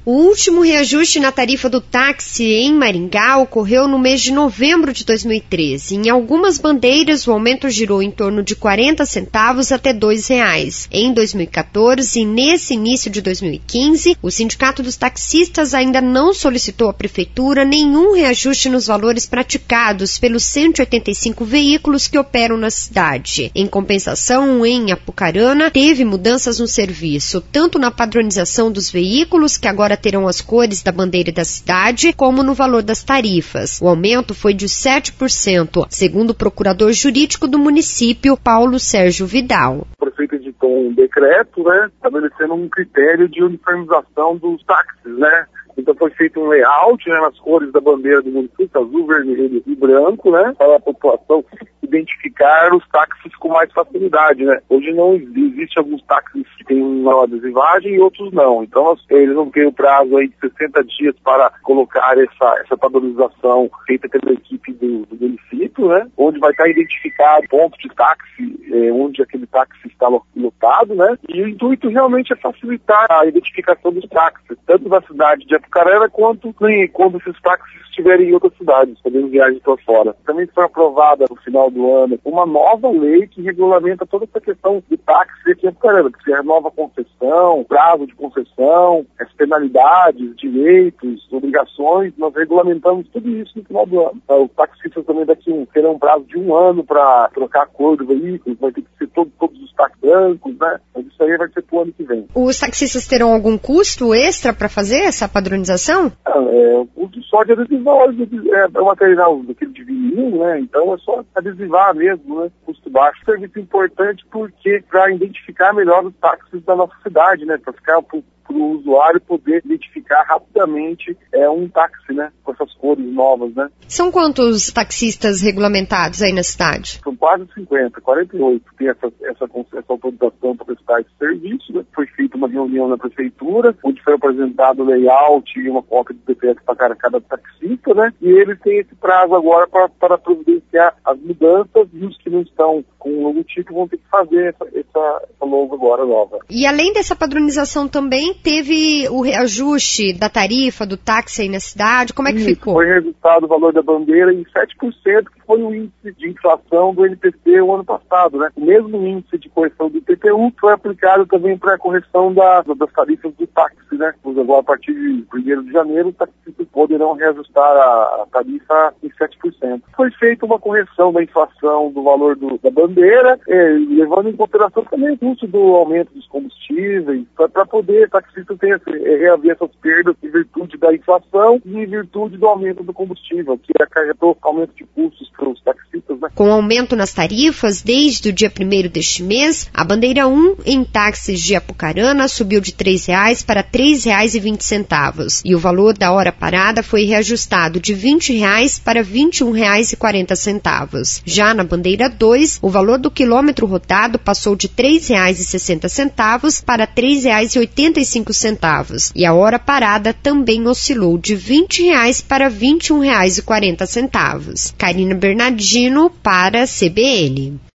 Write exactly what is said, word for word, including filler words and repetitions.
O último reajuste na tarifa do táxi em Maringá ocorreu no mês de novembro de dois mil e treze. Em algumas bandeiras, o aumento girou em torno de quarenta centavos até dois reais. Em dois mil e quatorze e nesse início de dois mil e quinze, o Sindicato dos Taxistas ainda não solicitou à Prefeitura nenhum reajuste nos valores praticados pelos cento e oitenta e cinco veículos que operam na cidade. Em compensação, em Apucarana, teve mudanças no serviço, tanto na padronização dos veículos, que agora terão as cores da bandeira da cidade, como no valor das tarifas. O aumento foi de sete por cento, segundo o procurador jurídico do município, Paulo Sérgio Vidal. O prefeito editou um decreto, né, estabelecendo um critério de uniformização dos táxis, né? Então foi feito um layout, né, nas cores da bandeira do município, azul, vermelho e branco, né, para a população identificar os táxis com mais facilidade, né. Hoje não existe alguns táxis que têm uma adesivagem e outros não. Então eles vão ter o prazo aí de sessenta dias para colocar essa, essa padronização feita pela equipe do, do município, né, onde vai estar identificado ponto de táxi, é, onde aquele táxi está lotado, né, e o intuito realmente é facilitar a identificação dos táxis, tanto na cidade de Apucarana quanto quando esses táxis estiverem em outras cidades, fazendo viagens para fora. Também foi aprovada no final do ano uma nova lei que regulamenta toda essa questão de táxi aqui em Apucarana, que se renova a concessão, prazo de concessão, as penalidades, direitos, obrigações, nós regulamentamos tudo isso no final do ano. Os taxistas também daqui um, terão um prazo de um ano para trocar a cor do veículo, vai ter que ser todo, todos os táxis brancos, né? Mas isso aí vai ser para o ano que vem. Os taxistas terão algum custo extra para fazer essa padronização? Ah, é, o custo só de adesivar é, é o material daquele de vinil, né? Então é só adesivar mesmo, né? Custo baixo. Serviço importante porque para identificar melhor os táxis da nossa cidade, né? Para ficar para o usuário poder identificar rapidamente é, um táxi, né? Com essas cores novas, né? São quantos taxistas regulamentados aí na cidade? São quase cinquenta, quarenta e oito. Tem essa, essa, essa autorização para prestar esse serviço, né? Foi feita uma reunião na prefeitura, onde foi apresentado o layout e uma cópia do D P S para cada taxista, né? E eles têm esse prazo agora para, para providenciar as mudanças, e os que não estão com o logotipo vão ter que fazer essa, essa, essa logo agora nova. E além dessa padronização também teve o reajuste da tarifa do táxi aí na cidade, como é que Isso, ficou? Foi reajustado o valor da bandeira em sete por cento, que foi o índice de inflação do N P C o ano passado, né? O mesmo índice de correção do I P T U foi aplicado também para a correção da, das tarifas do táxi, né? Pois agora, a partir de primeiro de janeiro, os taxistas poderão reajustar a, a tarifa em sete por cento. Foi feita uma correção da inflação do valor do, da bandeira, é, levando em consideração também o custo do aumento dos combustíveis, para poder taxistas ter, é, reaver essas perdas em virtude da inflação e em virtude do aumento do combustível, que acarretou aumento de custos para os taxistas, né? Com aumento nas tarifas, desde o dia primeiro deste mês, a bandeira um em táxis de Apucarana subiu de três reais para três reais e vinte centavos e o valor da hora parada foi reajustado de vinte reais para vinte e um reais e quarenta centavos. Já na bandeira dois, o valor do quilômetro rodado passou de três reais e sessenta centavos para três reais e oitenta e cinco centavos e a hora parada também oscilou de vinte reais para vinte e um reais e quarenta centavos. Karina Bernardino para a C B N.